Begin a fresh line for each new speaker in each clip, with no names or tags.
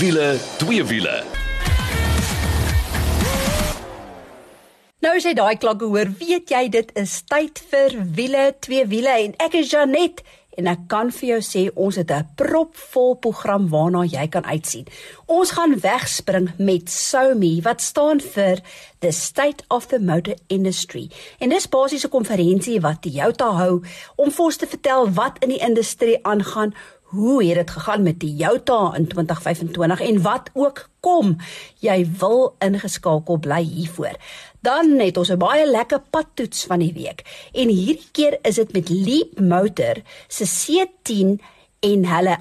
Wiele, twee wiele.
Nou as jy daai klanke hoor, weet jy dit is tyd vir wiele, twee wiele en ek is Janet en ek kan vir jou sê ons het 'n propvol program waarna jy kan uitsien. Ons gaan wegspring met SOMI wat staan vir The State of the Motor Industry en dis basies 'n konferensie wat Toyota hou om vir ons te vertel wat in die industrie aangaan. Hoe het dit gegaan met Toyota in 2025 en wat ook kom? Jy wil ingeskakel bly hiervoor. Dan het ons 'n baie lekker padtoets van die week. En hierdie keer is dit met Leapmotor se C10 en hulle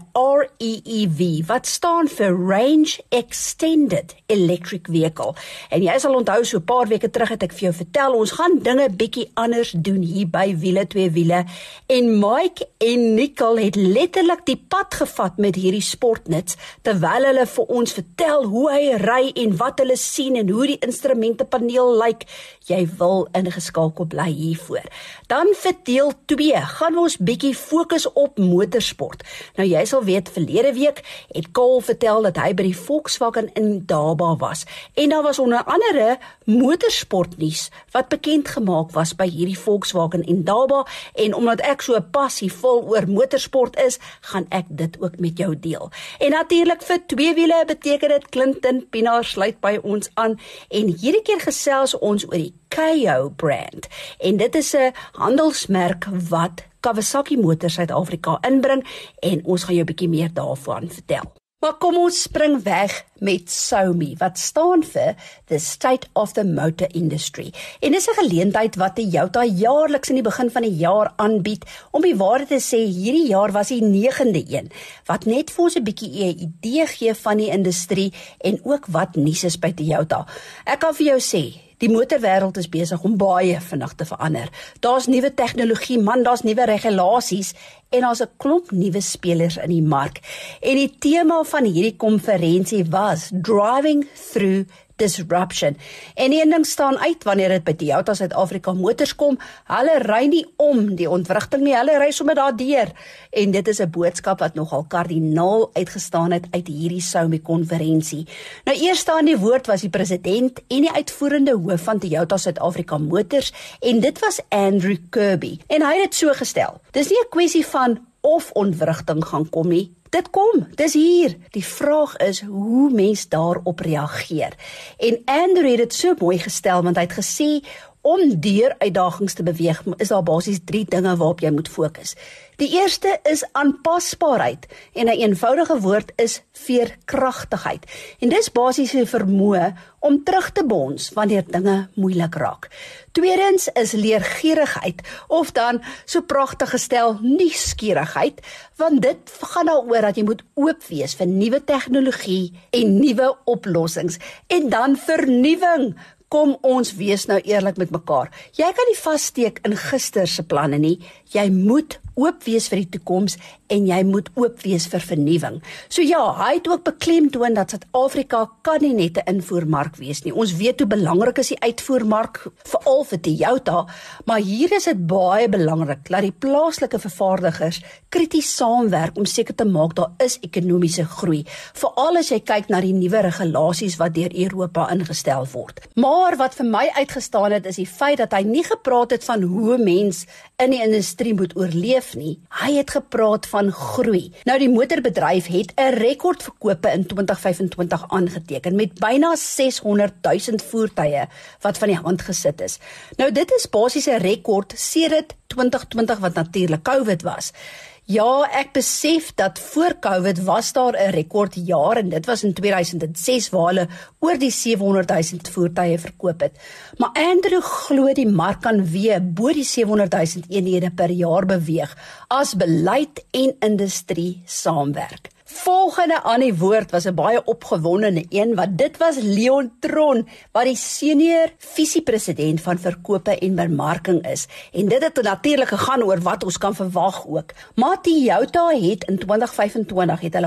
REEV wat staan vir Range Extended Electric Vehicle. En jy sal onthou so 'n paar weke terug het ek vir jou vertel ons gaan dinge bietjie anders doen hier by Wiele twee wiele. En Mike en Nicole het letterlik die pad gevat met hierdie sportnuts terwyl hulle vir ons vertel hoe hy ry en wat hulle sien en hoe die instrumentepaneel lyk. Jy wil ingeskakel bly hiervoor. Dan vir deel 2 gaan ons bietjie fokus op motorsport. Nou jy sal weet, verlede week het Cole vertel dat hy by die Volkswagen Indaba was. En daar was onder andere motorsportnuus wat bekend gemaak was by hierdie Volkswagen Indaba. En omdat ek so passievol oor motorsport is, gaan ek dit ook met jou deel. En natuurlik vir twee wiele beteken dit Clinton Pinaar sluit by ons aan. En hierdie keer gesels ons oor die KO brand. En dit is 'n handelsmerk wat Kawasaki Motors Suid-Afrika inbring en ons gaan jou 'n bietjie meer daarvan vertel. Maar kom ons spring weg met SOMI wat staan vir The State of the Motor Industry. En dis 'n geleentheid wat Toyota jaarliks in die begin van die jaar aanbied. Om die waarheid te sê, hierdie jaar was die 9de een wat net vir ons 'n bietjie 'n idee gee van die industrie en ook wat nuus is by Toyota. Ek kan vir jou sê, die motorwêreld is besig om baie vinnig te verander. Daar's nuwe tegnologie, daar's nuwe regulasies en daar's 'n klomp nuwe spelers in die mark. En die tema van hierdie konferensie was Driving Through Disruption. En een ding staan uit wanneer dit by Toyota Suid-Afrika Motors kom, hulle ry nie om die ontwrigting nie, hulle ry sommer daardeur. En dit is 'n boodskap wat nogal kardinaal uitgestaan het uit hierdie SOMI konferensie. Nou eerste aan die woord was die president en die uitvoerende hoof van Toyota Suid-Afrika Motors en dit was Andrew Kirby. En hy het dit so gestel. Dis nie 'n kwessie van of ontwrigting gaan kom nie. Dit kom, dis hier. Die vraag is hoe mens daarop reageer. En Andrew het dit so mooi gestel, want hy het gesê, om deur uitdagings te beweeg, is daar basies 3 dinge waarop jy moet fokus. Die eerste is aanpasbaarheid en 'n eenvoudige woord is veerkragtigheid. En dis basies die vermoë om terug te bons wanneer dinge moeilik raak. Tweedens is leergierigheid of dan so pragtig gestel nuuskierigheid, want dit gaan daaroor dat jy moet oop wees vir nuwe tegnologie en nuwe oplossings. En dan vernuwing. Kom ons wees nou eerlik met mekaar. Jy kan nie vassteek in gister se planne nie. Jy moet oop wees vir die toekoms en jy moet oop wees vir vernuwing. So ja, hy het ook beklemtoon dat Suid-Afrika kan nie net 'n invoermark wees nie. Ons weet hoe belangrik is die uitvoermark, veral vir Toyota, maar hier is dit baie belangrik dat die plaaslike vervaardigers krities saamwerk om seker te maak daar is ekonomiese groei, veral as jy kyk na die nuwe regulasies wat deur Europa ingestel word. Maar wat vir my uitgestaan het is die feit dat hy nie gepraat het van hoe mens in die industrie moet oorleef nie. Hy het gepraat van groei. Nou die motorbedryf het 'n rekordverkope in 2025 aangeteken met byna 600 000 voertuie wat van die hand gesit is. Nou dit is basies 'n rekord sedert 2020 wat natuurlik COVID was. Ja, ek besef dat voor COVID was daar 'n rekordjaar en dit was in 2006 waar hulle oor die 700 000 voertuie verkoop het. Maar Andrew glo die mark kan weer bo die 700 000 eenhede per jaar beweeg as beleid en industrie saamwerk. Volgende aan die woord was 'n baie opgewondene een, wat dit was Leon Tron, wat die senior visiepresident van verkope en bemarking is. En dit het natuurlik gegaan oor wat ons kan verwag ook. Maar Toyota het in 2025 het hulle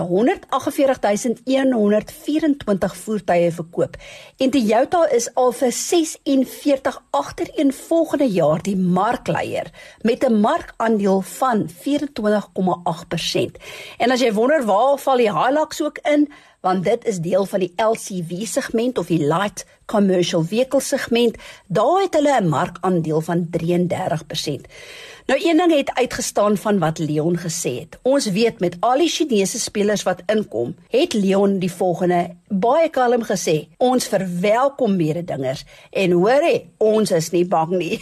148.124 voertuie verkoop. En Toyota is al vir 46 agtereenvolgende jaar die markleier met 'n markandeel van 24,8%. En as jy wonder waar val die Hilux ook in, want dit is deel van die LCV segment of die Light Commercial Vehicle segment. Daar het hulle 'n markandeel van 33%. Nou een ding het uitgestaan van wat Leon gesê het. Ons weet met al die Chinese spelers wat inkom, het Leon die volgende baie kalm gesê: ons verwelkom mededingers en hoor ons is nie bang nie.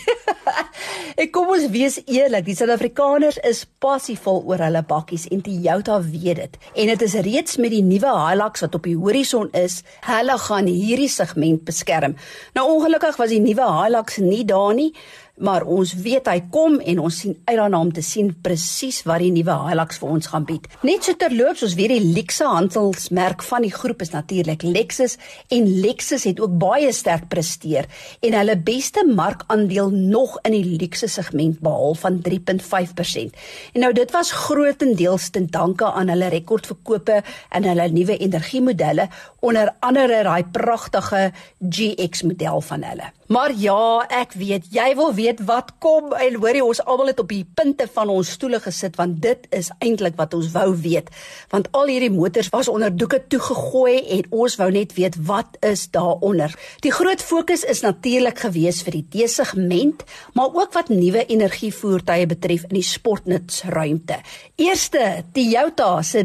En kom ons wees eerlik, die Suid-Afrikaners is passievol oor hulle bakkies en Toyota weet dit. En dit is reeds met die nuwe Hilux wat op die horison is, hulle gaan hierdie segment beskerm. Nou ongelukkig was die nuwe Hilux nie daar nie, maar ons weet hy kom en ons sien uit daarna om te sien presies wat die nuwe Hilux vir ons gaan bied. Net so terloops, ons weet die luxe handelsmerk van die groep is natuurlik Lexus en Lexus het ook baie sterk presteer en hulle beste markandeel nog in die luxe segment behaal van 3.5%. En nou dit was grootendeels ten danke aan hulle rekordverkope en hulle nuwe energiemodelle, onder andere daai pragtige GX model van hulle. Maar ja, ek weet, jy wil weet wat kom en hoorie, ons almal het op die punte van ons stoele gesit, want dit is eintlik wat ons wou weet, want al hierdie motors was onder doeke toegegooi en ons wou net weet wat is daaronder. Die groot fokus is natuurlik gewees vir die D-segment, maar ook wat nuwe energievoertuie betref in die sportnutsruimte. Eerste, Toyota se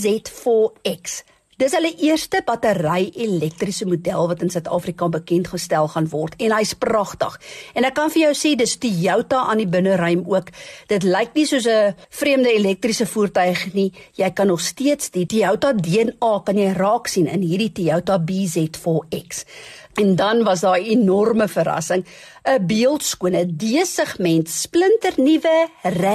BZ4X. Dis hulle eerste battery-elektriese model wat in Suid-Afrika bekend gestel gaan word en hy's pragtig. En ek kan vir jou sê, dis Toyota aan die binneruim ook. Dit lyk nie soos 'n vreemde elektriese voertuig nie. Jy kan nog steeds die Toyota DNA kan jy raak sien in hierdie Toyota BZ4X. En dan was daar 'n enorme verrassing, 'n beeldskone D-segment splinternuwe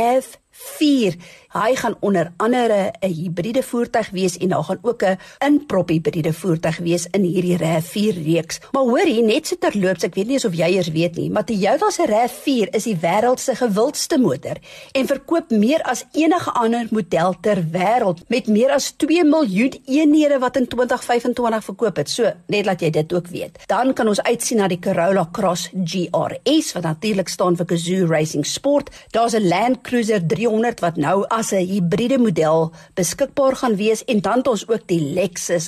RAV4. Hy gaan onder andere 'n hibriede voertuig wees en daar gaan ook 'n inprop hibriede voertuig wees in hierdie RAV4 reeks. Maar hoor hier, net so terloops, ek weet nie of jy eers weet nie, maar Toyota se RAV4 is die wêreld se gewildste motor en verkoop meer as enige ander model ter wêreld met meer as 2 miljoen eenhede wat in 2025 verkoop het. So, net laat jy dit ook weet. Dan kan ons uitsien na die Corolla Cross GRS wat natuurlik staan vir Gazoo Racing Sport. Daar's 'n Land Cruiser 300 wat nou as 'n hibriede model beskikbaar gaan wees en dan het ons ook die Lexus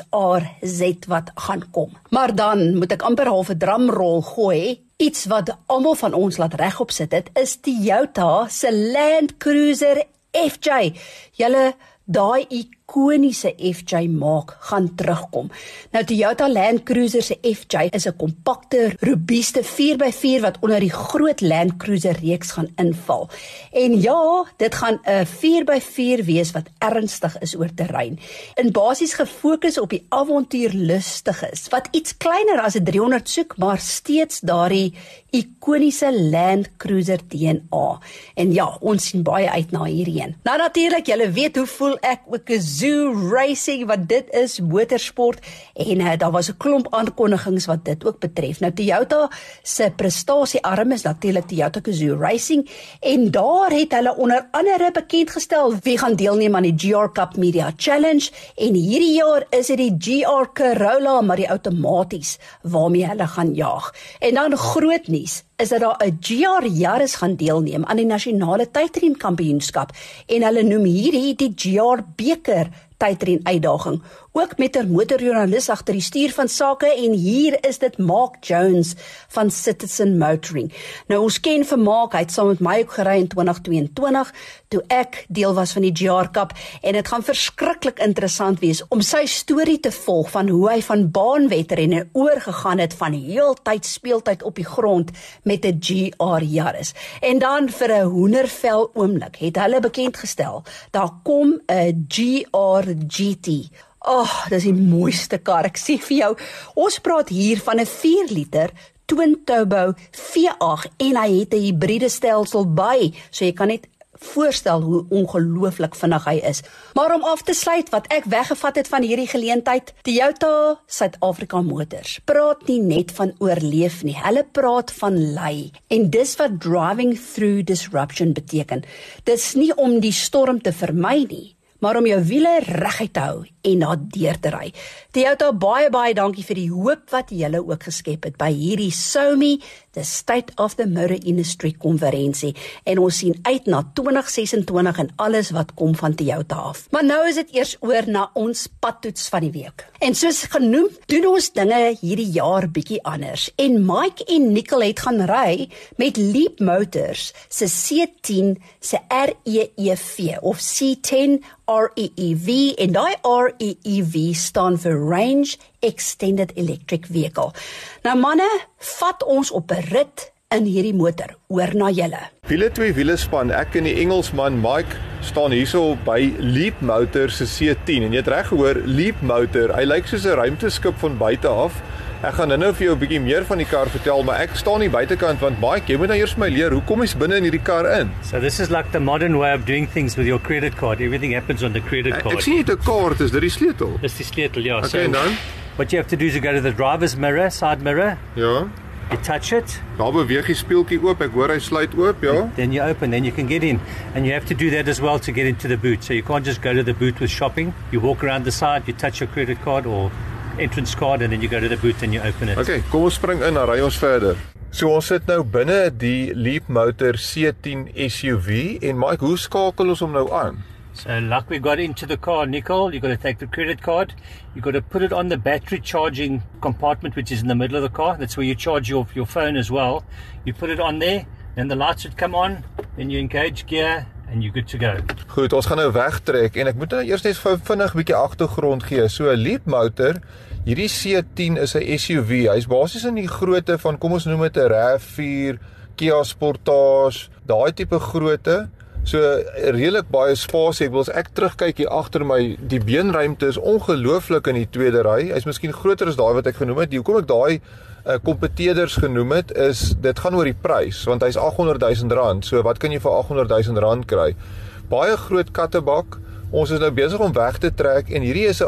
RZ wat gaan kom. Maar dan moet ek amper half 'n drumrol gooi. Iets wat almal van ons laat regop sit het, is Toyota se Land Cruiser FJ. Julle daai ikoniese FJ maak gaan terugkom. Nou Toyota Land Cruiser se FJ is 'n kompakte, robuuste 4x4 wat onder die groot Land Cruiser reeks gaan inval. En ja, dit gaan 'n 4x4 wees wat ernstig is oor terrein. En basies gefokus op die avontuurlustiges wat iets kleiner as 'n 300 soek, maar steeds daardie ikoniese Land Cruiser DNA. En ja, ons sien baie uit na hierdie een. Nou natuurlik, julle weet hoe voel ek ook Gazoo Racing, wat dit is, motorsport, en daar was 'n klomp aankondigings wat dit ook betref. Nou Toyota se prestasiearm is natuurlik Toyota Gazoo Racing, en daar het hulle onder andere bekendgestel wie gaan deelneem aan die GR Cup Media Challenge, en hierdie jaar is dit die GR Corolla, maar die outomaties waarmee hulle gaan jaag. En dan groot nuus is dat daar 'n GR Yaris gaan deelneem aan die nasionale tydren kampioenskap en hulle noem hierdie die GR Beker tydren uitdaging, ook met 'n motorjoernalis agter die stuur van sake, en hier is dit Mark Jones van Citizen Motoring. Nou ons ken vir Mark, hy het saam met my ook gery in 2022, toe ek deel was van die GR Cup, en dit gaan verskriklik interessant wees om sy storie te volg van hoe hy van baanwedrenne oorgegaan het van heeltyd speeltyd op die grond met 'n GR Yaris. En dan vir 'n hoendervel oomblik het hulle bekendgestel, daar kom 'n GR GT. Dis die mooiste kar, ek sê vir jou, ons praat hier van 'n 4 liter twin turbo V8 en hy het 'n hibriede stelsel by, so jy kan net voorstel hoe ongelooflik vinnig hy is. Maar om af te sluit wat ek weggevat het van hierdie geleentheid, Toyota Suid-Afrika Motors praat nie net van oorleef nie, hulle praat van lei. En dis wat driving through disruption beteken. Dis nie om die storm te vermy nie, maar om jou wiele reguit te hou en na deur te ry. Toyota, baie dankie vir die hoop wat julle ook geskep het by hierdie SOMI, the State of the Motor Industry konferensie, en ons sien uit na 2026 en alles wat kom van Toyota af. Maar nou is dit eers oor na ons padtoets van die week. En soos genoem, doen ons dinge hierdie jaar bietjie anders. En Mike en Nicole het gaan ry met Leap Motors se C10 se REEV of C10 REEV, en die REEV staan vir Range Extended Electric Vehicle. Nou manne, vat ons op 'n rit in hierdie motor, oor na julle.
Wiele twee wiele span, ek en die Engelsman Mike staan hierso by Leap Motor se C10, en jy het reg gehoor, Leap Motor, hy lyk soos 'n ruimteskip van buite af. Ek gaan nou vir jou 'n bietjie meer van die kar vertel, maar ek staan nie buitekant, want Mike, jy moet nou eers my leer, hoe kom jy binne in hierdie kar in?
So this is like the modern way of doing things with your credit card. Everything happens on the credit card.
Ek sien nie 'n kaart, is dit die sleutel?
Dis die sleutel, ja.
Okay,
So
en dan?
what you have to do is you go to the driver's mirror, side mirror,
Ja.
you touch it,
Daar beweeg die speeltjie oop, ek hoor hy sluit oop, ja.
then you open, then you can get in. And you have to do that as well to get into the boot. So you can't just go to the boot with shopping. You walk around the side, you touch your credit card or entrance card, and then you go to the boot and you open it.
Okay, kom ons spring in, dan ry ons verder. So ons sit nou binne die Leap Motor C10 SUV, en Mike, hoe skakel ons hom nou aan?
So like we got into the car, Nicole, you've got to take the credit card, you've got to put it on the battery charging compartment, which is in the middle of the car. That's where you charge your phone as well. You put it on there, then the lights would come on, then you engage gear, and you're good to go.
Goed, ons gaan nou wegtrek, en ek moet nou eers net vinnig 'n bietjie agtergrond gee. So 'n Leap Motor, hierdie C10 is 'n SUV. Hy's basies in die grootte van, kom ons noem dit 'n RAV4, Kia Sportage, daai tipe grootte. So redelik baie spasie. As ek terugkyk hier agter my, die beenruimte is ongelooflik in die tweede ry. Hy's miskien groter as daai wat ek genoem het. Hoekom ek daai kompeteerders genoem het, is dit gaan oor die prys, want hy's R800,000. So wat kan jy vir R800,000 kry? Baie groot kattebak. Ons is nou besig om weg te trek, en hierdie is 'n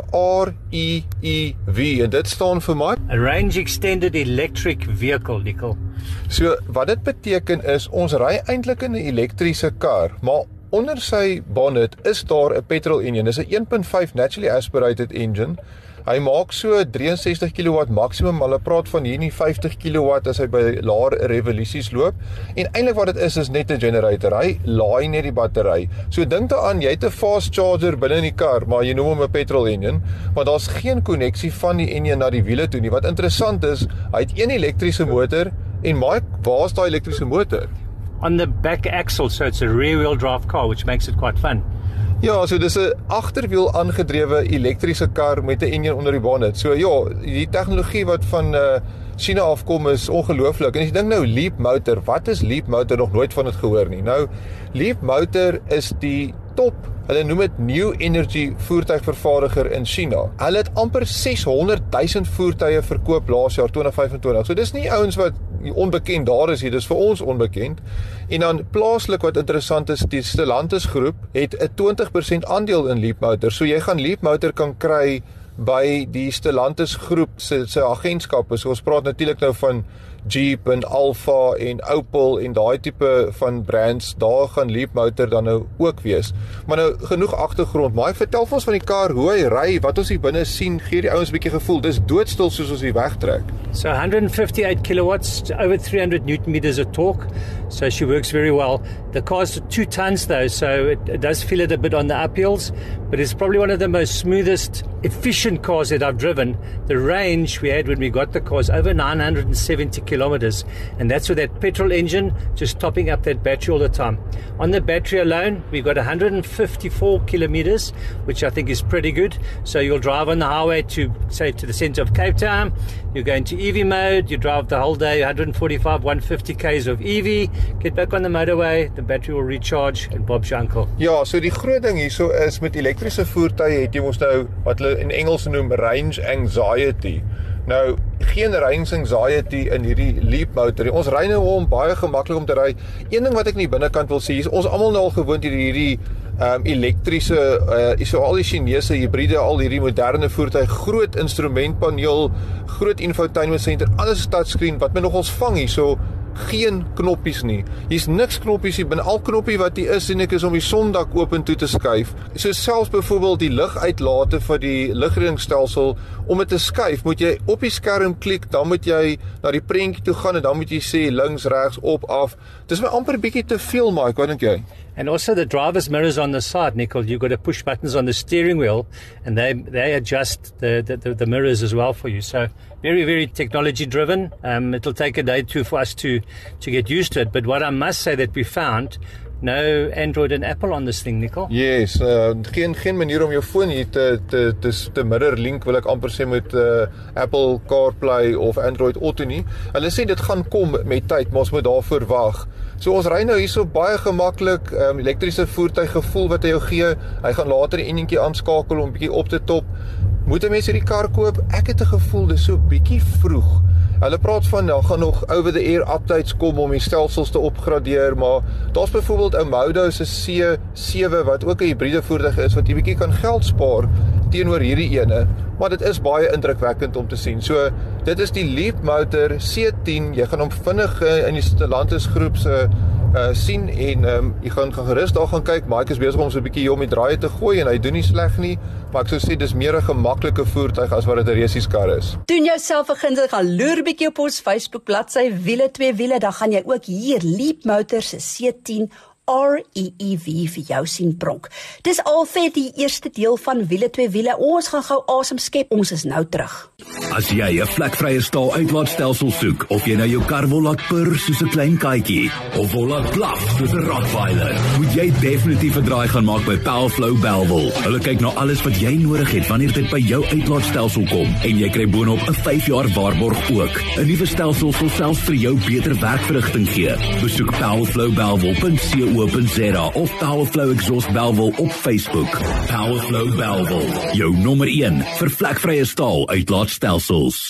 REEV, en dit staan vir wat?
A range extended electric vehicle, Nicole.
So wat dit beteken is, ons ry eintlik in 'n elektriese kar, maar onder sy bonnet is daar 'n petrol engine. Dis 'n 1.5 naturally aspirated engine. Hy maak so 63 kW maksimum, hulle praat van hier nie 50 kW as hy by laer revolusies loop. En eintlik wat dit is net 'n generator. Hy laai net die battery. So dink daaraan, jy het 'n fast charger binne in die kar, maar jy noem hom 'n petrol engine, maar daar's geen koneksie van die engine na die wiele toe nie. Wat interessant is, hy het een elektriese motor, en Mike, waar's daai elektriese motor?
On the back axle, so it's a rear-wheel drive car, which makes it quite fun.
Ja, so dis 'n agterwiel aangedrewe elektriese kar met 'n engine onder die bonnet. So ja, die tegnologie wat van China afkom is ongelooflik. En as jy dink nou Leap Motor, wat is Leap Motor? Nog nooit van dit gehoor nie. Nou, Leap Motor is die top, hulle noem dit New Energy voertuigvervaardiger in China. Hulle het amper 600,000 voertuie verkoop laas jaar 2025. So dis nie ouens wat onbekend daar is hier, dis vir ons onbekend. En dan plaaslik wat interessant is, die Stellantis groep het 'n 20% aandeel in Leap Motor. So jy gaan Leap Motor kan kry by die Stellantis groep se agentskappe. So ons praat natuurlik nou van Jeep en Alfa en Opel en daai tipe van brands. Daar gaan Leap Motor dan nou ook wees. Maar nou genoeg agtergrond. Maar ek vertel vir ons van die kar, hoe hy ry, wat ons hier binne sien, gee die ouens 'n bietjie gevoel. Dis doodstil soos ons hier wegtrek.
So 158 kilowatts, over 300 newton meters of torque. So she works very well. The car's 2 tons though, so it does feel it a bit on the uphills, but it's probably one of the most smoothest, efficient cars that I've driven. The range we had when we got the car is over 970 kilometers, and that's with that petrol engine just topping up that battery all the time. On the battery alone, we got 154 kilometers, which I think is pretty good. So you'll drive on the highway to, say, to the center of Cape Town. You go into EV mode, you drive the whole day, 145, 150 k's of EV, get back on the motorway, the battery will recharge, and Bob's your uncle.
Ja, so die groot ding hierso is, met elektriese voertuie het jy mos nou wat hulle in Engels noem range anxiety. Nou, geen range anxiety in hierdie Leap Motor. Ons ry nou om baie gemaklik om te ry. Een ding wat ek in die binnekant wil sê is, ons almal nou al gewoond hierdie elektriese, so al die Chinese hybride, al hierdie moderne voertuig, groot instrumentpaneel, groot infotainment center, alles touchscreen, wat my nogals vang hier, so geen knoppies nie. Hier's niks knoppies hier, binne al knoppie wat hier is, sien ek is om die sondak open toe te skuif. So selfs byvoorbeeld die liguitlate vir die ligredingstelsel, om dit te skuif, moet jy op die skerm klik, dan moet jy na die prentjie toe gaan en dan moet jy sê links, regs, op, af. Dis my amper bietjie te veel, Mike, wat dink jy?
And also the driver's mirrors on the side, Nicole. You've got to push buttons on the steering wheel, and they adjust the mirrors as well for you. So very, very technology driven. It'll take a day or two for us to get used to it. But what I must say that we found, no Android and Apple on this thing, Nicole.
Yes, geen manier om jou foon hier te mirror link, wil ek amper sê, met Apple CarPlay of Android Auto nie. Hulle sê dit gaan kom met tyd, maar ons moet daarvoor wag. So ons ry nou hierso baie gemaklik, elektriese voertuig gevoel wat hy jou gee. Hy gaan later die enjintjie aanskakel om bietjie op te top. Moet 'n mens hierdie kar koop? Ek het 'n gevoel dis so bietjie vroeg. Hulle praat van daar gaan nog over-the-air updates kom om die stelsels te opgradeer, maar daar's byvoorbeeld 'n Modo se C7 wat ook 'n hibriede voertuig is wat jy bietjie kan geld spaar teenoor hierdie ene, maar dit is baie indrukwekkend om te sien. So dit is die Leapmotor C10. Jy gaan hom vinnig in die Stellantis groep se sien en jy gaan gerus daar gaan kyk. Mike is besig om so 'n bietjie hier om die draaie te gooi en hy doen nie sleg nie, maar ek sou sê dis meer 'n gemaklike voertuig as wat dit 'n resieskar is.
Doen jouself 'n gunstig, gaan loer bietjie op ons Facebook bladsy Wiele 2 Wiele, dan gaan jy ook hier Leapmotor se C10 REEV vir jou sien pronk. Dis al vir die eerste deel van Wiele 2 Wiele. Ons gaan gou asem skep. Ons is nou terug.
As jy 'n vlekvrye staal uitlaatstelsel soek, of jy nou jou kar wil laat purr soos 'n klein katjie, of wil laat blaf soos 'n Rottweiler, moet jy definitief 'n draai gaan maak by Powerflow Bellville. Hulle kyk na alles wat jy nodig het wanneer dit by jou uitlaatstelsel kom, en jy kry boonop 'n 5 jaar waarborg ook. 'n Nuwe stelsel sal selfs vir jou beter werkverrigting gee. Besoek powerflowbellville.co.za of Powerflow Exhaust Bellville op Facebook. Powerflow Bellville, jou nommer 1 vir vlekvrye staal uitlaatstelsels.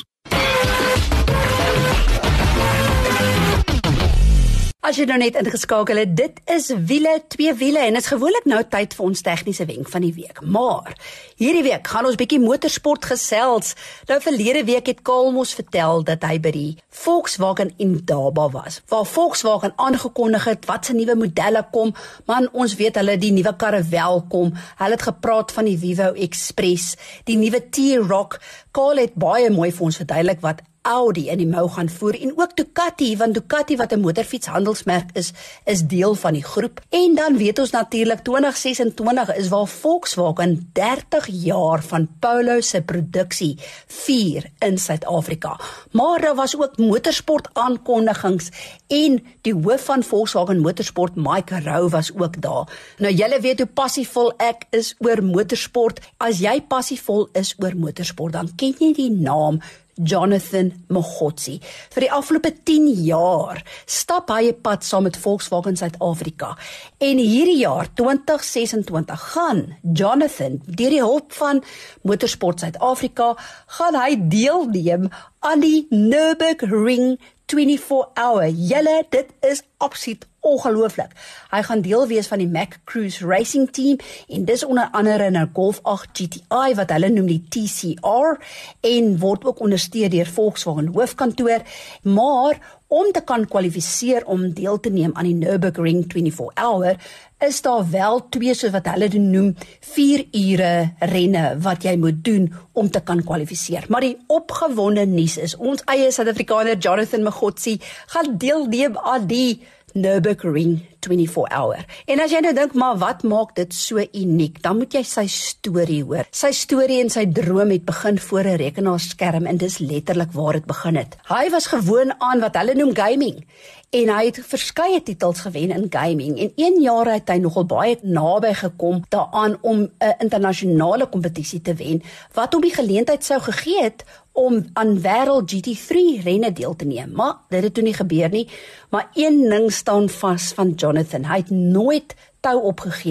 As jy nou net ingeskakel het, dit is Wiele 2 Wiele en dit is gewoonlik nou tyd vir ons tegniese wenk van die week. Maar hierdie week gaan ons bietjie motorsport gesels. Nou verlede week het Karl mos vertel dat hy by die Volkswagen Indaba was, waar Volkswagen aangekondig het wat se nuwe modelle kom, maar ons weet hulle die nuwe karre welkom. Hulle het gepraat van die Vivo Express, die nuwe T-Roc. Karl het baie mooi vir ons verduidelik wat Audi in die mou gaan voer en ook Ducati, want Ducati wat 'n motorfietshandelsmerk is deel van die groep. En dan weet ons natuurlik 2026 is waar Volkswagen 30 jaar van Polo se produksie vier in Suid-Afrika. Maar daar was ook motorsport aankondigings en die hoof van Volkswagen Motorsport, Mike Rowe, was ook daar. Nou julle weet hoe passievol ek is oor motorsport. As jy passievol is oor motorsport, dan ken jy die naam Jonathan Mogotsi. Vir die afgelope 10 jaar stap hy 'n pad saam met Volkswagen Suid-Afrika. En hierdie jaar, 2026, gaan Jonathan, deur die hulp van Motorsport Suid-Afrika, gaan hy deelneem aan die Nürburgring 24-hour. Julle, dit is absoluut ongelooflik. Hy gaan deel wees van die Mac Cruise Racing Team en dis onder andere 'n Golf 8 GTI wat hulle noem die TCR en word ook ondersteun deur Volkswagen hoofkantoor, maar om te kan kwalifiseer om deel te neem aan die Nürburgring 24-hour is daar wel twee, soos wat hulle noem, 4 ure renne wat jy moet doen om te kan kwalifiseer. Maar die opgewonde nuus is, ons eie Suid-Afrikaner Jonathan Mogotsi gaan deelneem aan die Nürburgring 24-hour. En as jy nou dink, maar wat maak dit so uniek, dan moet jy sy storie hoor. Sy storie en sy droom het begin voor 'n rekenaarskerm en dis letterlik waar dit begin het. Hy was gewoon aan wat hulle noem gaming en hy het verskeie titels gewen in gaming en 1 jaar het hy nogal baie naby gekom daaraan om 'n internasionale kompetisie te wen wat hom die geleentheid sou gegee het om aan wêreld GT3 renne deel te neem, maar dit het toe nie gebeur nie. Maar een ding staan vas van Jonathan, hy het nooit tou opgegee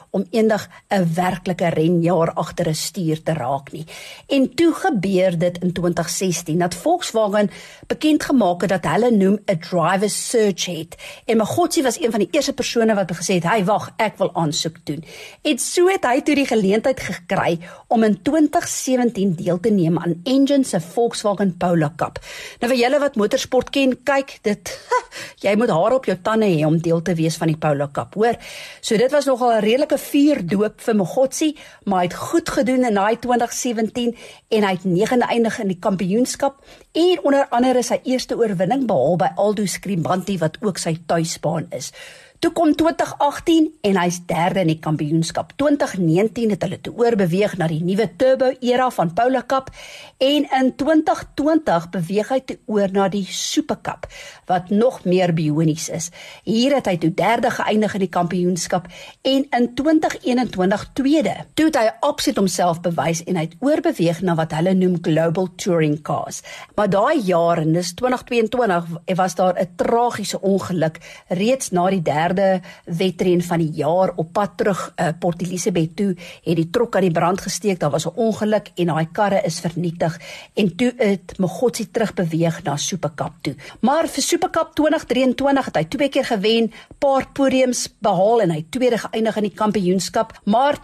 om eendag 'n werklike renjaer agter 'n stuur te raak nie. En toe gebeur dit in 2016 dat Volkswagen bekend gemaak het dat hulle noem 'n driver search het. En Mogotsi was een van die eerste persone wat gesê het, "Hey, wag, ek wil aansoek doen." En so het hy toe die geleentheid gekry om in 2017 deel te neem aan Engine se Volkswagen Polo Cup. Nou vir julle wat motorsport ken, kyk, jy moet haar op jou tande hê om deel te wees van die Polo Cup, hoor. So dit was nogal 'n redelike vuurdoop vir Mogotsi, maar hy het goed gedoen in daai 2017 en hy het 9de eindig in die kampioenskap en onder andere sy eerste oorwinning behaal by Aldo Scribanti wat ook sy tuisbaan is. Toe kom 2018 en hy's derde in die kampioenskap. 2019 het hulle toe oorbeweeg na die nuwe turbo-era van Polo Cup en in 2020 beweeg hy toe oor na die Super Cup, wat nog meer bionies is. Hier het hy toe derde geëindig in die kampioenskap en in 2021 tweede. Toe het hy absoluut homself bewys en hy het oorbeweeg na wat hulle noem Global Touring Cars. Maar daai jaar, en dis 2022, was daar 'n tragiese ongeluk reeds na die derde wedren van die jaar op pad terug Port Elizabeth toe, het die trok aan die brand gesteek, daar was 'n ongeluk en daai karre is vernietig en toe het Mogotsi terugbeweeg na Super Cup toe. Maar vir Super Cup 2023 het hy 2 keer gewen, paar podiums behaal en hy tweede geëindig in die kampioenskap, maar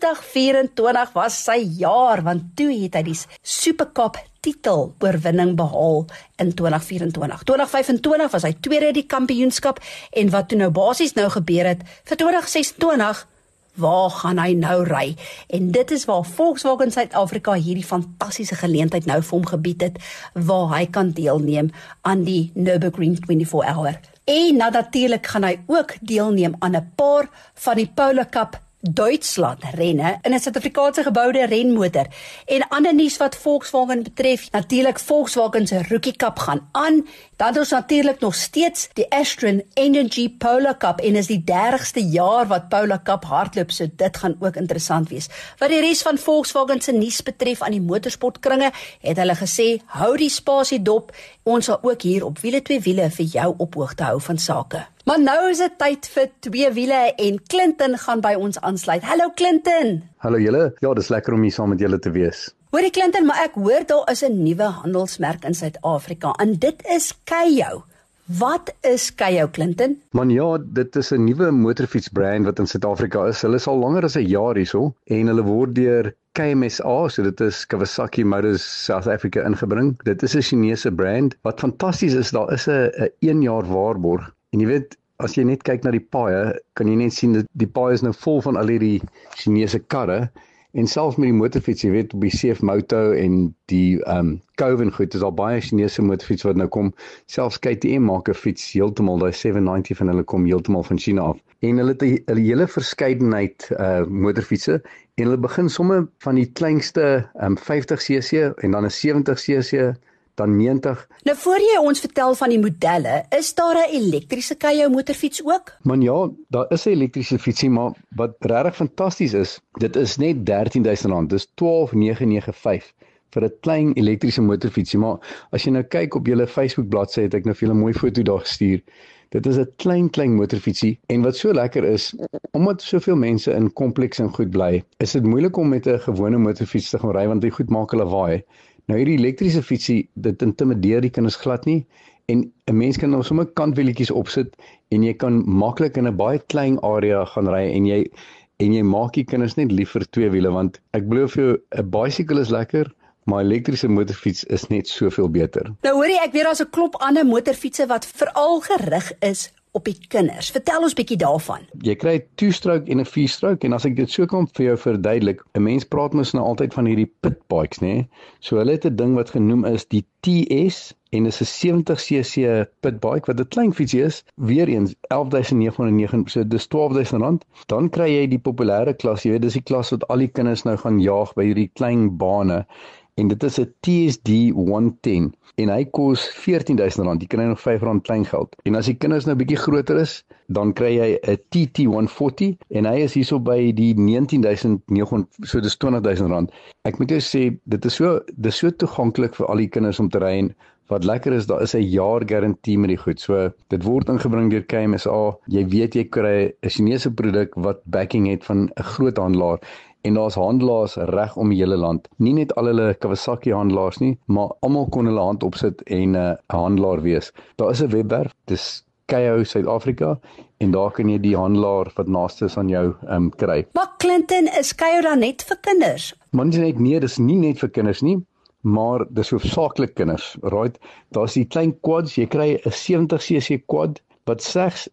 2024 was sy jaar, want toe het hy die Super Cup titel oorwinning behaal in 2024. 2025 was hy tweede in die kampioenskap en wat toe nou basies nou gebeur het vir 2026, waar gaan hy nou ry? En dit is waar Volkswagen Suid-Afrika hierdie fantastiese geleentheid nou vir hom gebied het, waar hy kan deelneem aan die Nürburgring 24 Hour. En natuurlik gaan hy ook deelneem aan 'n paar van die Polo Cup Duitsland renne in 'n Suid-Afrikaanse geboude renmotor. En ander nuus wat Volkswagen betref, natuurlik Volkswagen se Rookie Cup gaan aan. Dan is natuurlik nog steeds die Astron Energy Polo Cup en is die 30ste jaar wat Polo Cup hardloop, so dit gaan ook interessant wees. Wat die res van Volkswagen se nuus betref aan die motorsportkringe, het hulle gesê, hou die spasie dop, ons sal ook hier op Wiele 2 Wiele vir jou op hoogte hou van sake. Maar nou is dit tyd vir 2 wiele en Clinton gaan by ons aansluit. Hallo Clinton!
Hallo julle, ja, dis lekker om hier saam met julle te wees.
Hoorie Clinton, maar ek hoor daar is 'n nuwe handelsmerk in Suid-Afrika en dit is Kayou. Wat is Kayou, Clinton?
Man ja, dit is 'n nuwe motorfietsbrand wat in Suid-Afrika is. Hulle is al langer as 'n jaar hierso en hulle word deur KMSA, so dit is Kawasaki Motors South Africa ingebring. Dit is 'n Chinese brand. Wat fantasties is, daar is 'n 1 jaar waarborg. En jy weet, as jy net kyk na die paaie, kan jy net sien dat die paaie is nou vol van al hierdie Chinese karre. En selfs met die motorfiets, jy weet, op die CF Moto en die Cove en goed, is al baie Chinese motorfiets wat nou kom. Selfs KTM maak 'n fiets heeltemal, die 790 van hulle kom heeltemal van China af. En hulle het 'n hele verskeidenheid motorfietsse en hulle begin somme van die kleinste 50cc en dan 'n 70cc, dan 90.
Nou voor jy ons vertel van die modelle, is daar 'n elektriese Kayou motorfiets ook?
Man ja, daar is 'n elektriese fietsie, maar wat regtig fantasties is, dit is net R13,000, dis 12,995 vir 'n klein elektriese motorfietsie, maar as jy nou kyk op julle Facebook bladsy, het ek nou vir julle 'n mooi foto daar gestuur. Dit is 'n klein motorfietsie en wat so lekker is, omdat soveel mense in kompleks en goed bly, is dit moeilik om met 'n gewone motorfiets te gaan ry want die goed maak hulle waai. Nou hierdie elektriese fietsie, dit intimideer die kinders glad nie en 'n mens kan nou sommer kantwielietjies opsit en jy kan maklik in 'n baie klein area gaan ry en jy maak die kinders net lief vir 2 wiele want ek belowe vir jou, 'n bicycle is lekker, maar elektriese motorfiets is net soveel beter.
Nou hoorie, ek weet daar's 'n klomp ander motorfietsse wat veral gerig is op die kinders. Vertel ons bietjie daarvan.
Jy kry 'n 2-stroke en 'n 4-stroke en as ek dit so kan vir jou verduidelik, 'n mens praat mos nou altyd van hierdie pitbikes, né? So hulle het 'n ding wat genoem is die TS en dis 'n 70cc pitbike wat 'n klein fietsie is, weer eens 11,909, so dis R12,000. Dan kry jy die populêre klas, jy weet, dis die klas wat al die kinders nou gaan jaag by hierdie klein bane. En dit is 'n TSD 110 en hy kos R14,000. Jy kry nog R5 kleingeld. En as die kinders nou bietjie groter is, dan kry jy 'n TT 140 en hy is hierso by die 19,900, so dis R20,000. Ek moet jou sê, dit is so toeganklik vir al die kinders om te ry en Wat lekker is, daar is 'n jaar garantie met die goed. So dit word ingebring deur KMSA. Jy weet jy kry 'n Chinese produk wat backing het van 'n groot handelaar. En daar's handelaars reg om die hele land. Nie net al hulle Kawasaki handelaars nie, maar almal kon hulle hand opsit en 'n handelaar wees. Daar is 'n webwerf, dis KO Suid-Afrika, en daar kan jy die handelaar wat naaste is aan jou kry.
Maar Clinton, is KO dan net vir kinders?
Man sê net nee, dis nie net vir kinders nie, maar dis hoofsaaklik kinders, right? Daar's die klein quads, jy kry 'n 70cc quad wat slegs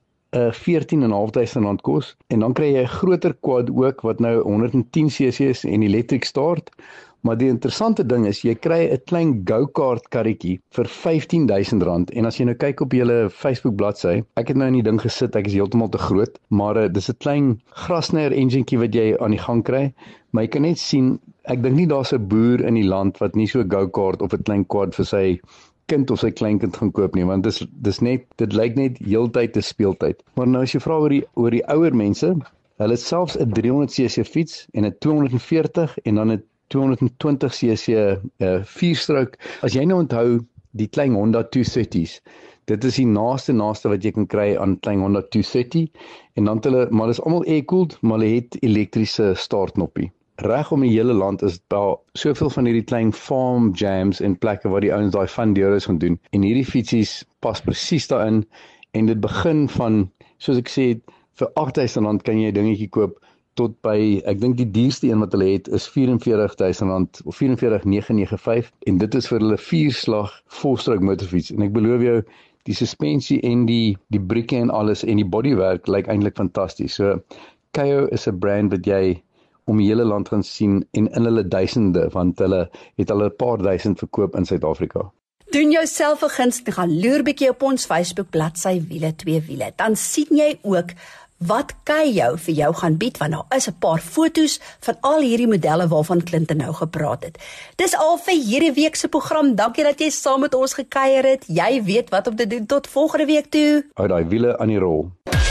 R14.500 kos, en dan kry jy 'n groter quad ook wat nou 110cc is en elektriek start. Maar die interessante ding is, jy kry 'n klein go-kart karretjie vir R15.000, en as jy nou kyk op julle Facebook bladsy, ek het nou in die ding gesit, ek is heeltemal te groot, maar dis 'n klein grasnyer enginekie wat jy aan die gang kry, maar jy kan net sien, ek dink nie daar's 'n boer in die land wat nie so 'n go-kart of 'n klein quad vir sy kind of sy kleinkind gaan koop nie, want dis net, dit lyk net heeltyd 'n speeltyd. Maar nou as jy vra oor die ouer mense, hulle het selfs 'n 300cc fiets en 'n 240 en dan 'n 220cc 4-stroke. As jy nou onthou die klein Honda 230's, dit is die naaste wat jy kan kry aan klein Honda 230, en dan hulle, maar dis almal air-cooled, maar hulle het elektriese startknoppie. Reg om die hele land is daar soveel van hierdie klein farm jams en plekke waar die ouens daai fun deures gaan doen, en hierdie fietsies pas presies daarin, en dit begin van, soos ek sê, vir R8.000 kan jy 'n dingetjie koop, tot by, ek dink die duurste een wat hulle het is R44.000 of R44.995, en dit is vir hulle 4-slag volstroke motorfiets, en ek beloof jou, die suspensie en die brieke en alles en die bodywerk lyk eintlik fantasties. So KO is 'n brand wat jy om die hele land gaan sien, en in hulle duisende, want hulle het al 'n paar duisend verkoop in Suid-Afrika.
Doen jouself 'n guns, gaan loer bietjie op ons Facebook bladsy Wiele 2 Wiele. Dan sien jy ook wat KO vir jou gaan bied, want daar is 'n paar foto's van al hierdie modelle waarvan Clinton nou gepraat het. Dis al vir hierdie week se program. Dankie dat jy saam met ons gekuier het. Jy weet wat om te doen. Tot volgende week toe.
Hou daai wiele aan die rol.